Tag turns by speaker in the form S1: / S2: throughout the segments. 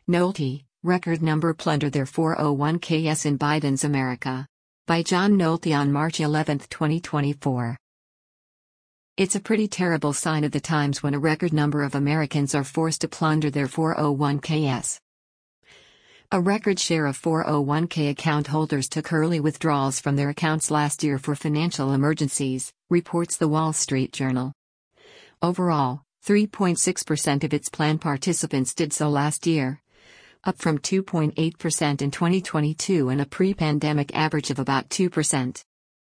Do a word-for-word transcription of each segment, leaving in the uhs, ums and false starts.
S1: Nolte, record number plunder their four oh one k's in Biden's America. By John Nolte on March eleventh, twenty twenty-four. It's a pretty terrible sign of the times when a record number of Americans are forced to plunder their four oh one k's. A record share of four oh one k account holders took early withdrawals from their accounts last year for financial emergencies, reports The Wall Street Journal. Overall, three point six percent of its plan participants did so last year, up from two point eight percent in twenty twenty-two and a pre-pandemic average of about two percent.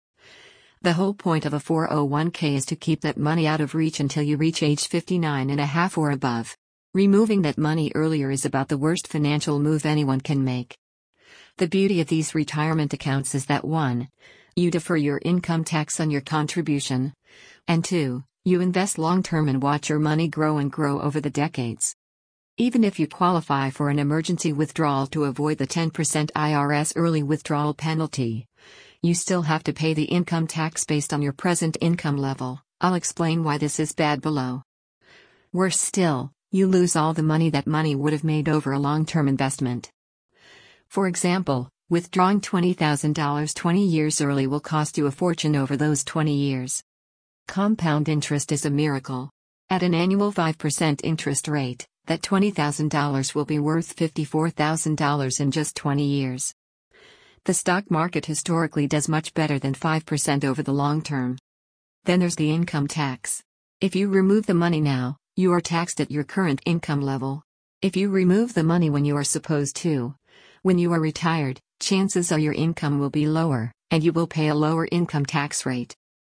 S1: The whole point of a four oh one k is to keep that money out of reach until you reach age fifty-nine and a half or above. Removing that money earlier is about the worst financial move anyone can make. The beauty of these retirement accounts is that one, you defer your income tax on your contribution, and two, you invest long-term and watch your money grow and grow over the decades. Even if you qualify for an emergency withdrawal to avoid the ten percent I R S early withdrawal penalty, you still have to pay the income tax based on your present income level. I'll explain why this is bad below. Worse still, you lose all the money that money would have made over a long-term investment. For example, withdrawing twenty thousand dollars twenty years early will cost you a fortune over those twenty years. Compound interest is a miracle. At an annual five percent interest rate, that twenty thousand dollars will be worth fifty-four thousand dollars in just twenty years. The stock market historically does much better than five percent over the long term. Then there's the income tax. If you remove the money now, you are taxed at your current income level. If you remove the money when you are supposed to, when you are retired, chances are your income will be lower, and you will pay a lower income tax rate.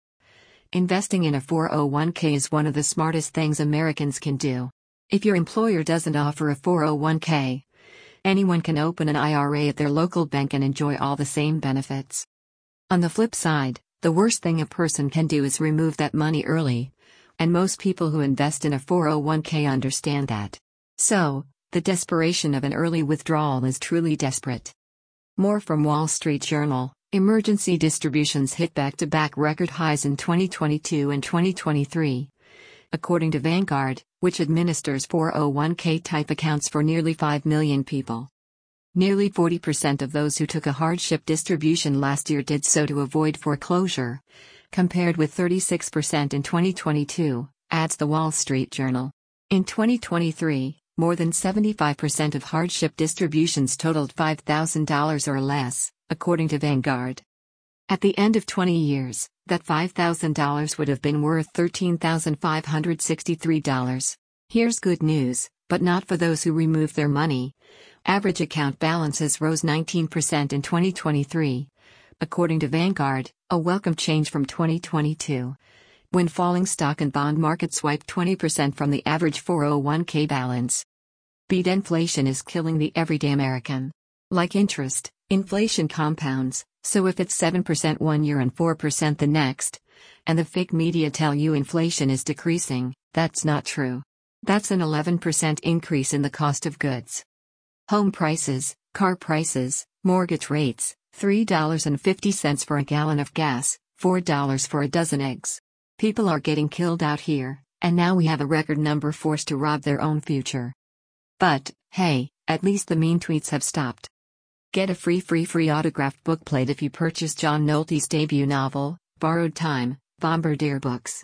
S1: Investing in a four oh one k is one of the smartest things Americans can do. If your employer doesn't offer a four oh one k, anyone can open an I R A at their local bank and enjoy all the same benefits. On the flip side, the worst thing a person can do is remove that money early, and most people who invest in a four oh one k understand that. So, the desperation of an early withdrawal is truly desperate. More from Wall Street Journal. Emergency distributions hit back-to-back record highs in twenty twenty-two and twenty twenty-three. According to Vanguard, which administers four oh one k type accounts for nearly five million people. Nearly forty percent of those who took a hardship distribution last year did so to avoid foreclosure, compared with thirty-six percent in twenty twenty-two, adds The Wall Street Journal. In twenty twenty-three, more than seventy-five percent of hardship distributions totaled five thousand dollars or less, according to Vanguard. At the end of twenty years, that five thousand dollars would have been worth thirteen thousand five hundred sixty-three dollars. Here's good news, but not for those who removed their money. Average account balances rose nineteen percent in twenty twenty-three. According to Vanguard, a welcome change from twenty twenty-two, when falling stock and bond markets wiped twenty percent from the average four oh one k balance. Beat inflation is killing the everyday American. Like interest, inflation compounds, so if it's seven percent one year and four percent the next, and the fake media tell you inflation is decreasing, that's not true. That's an eleven percent increase in the cost of goods. Home prices, car prices, mortgage rates, three dollars and fifty cents for a gallon of gas, four dollars for a dozen eggs. People are getting killed out here, and now we have a record number forced to rob their own future. But, hey, at least the mean tweets have stopped. Get a free free free autographed bookplate if you purchase John Nolte's debut novel, Borrowed Time, Bombardier Books.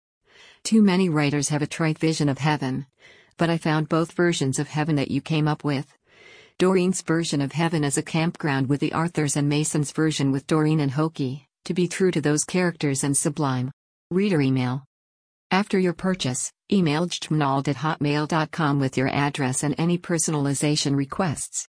S1: Too many writers have a trite vision of heaven, but I found both versions of heaven that you came up with. Doreen's version of heaven as a campground with the Arthurs and Mason's version with Doreen and Hokey, to be true to those characters and sublime. Reader email. After your purchase, email jtmnald at hotmail dot com with your address and any personalization requests.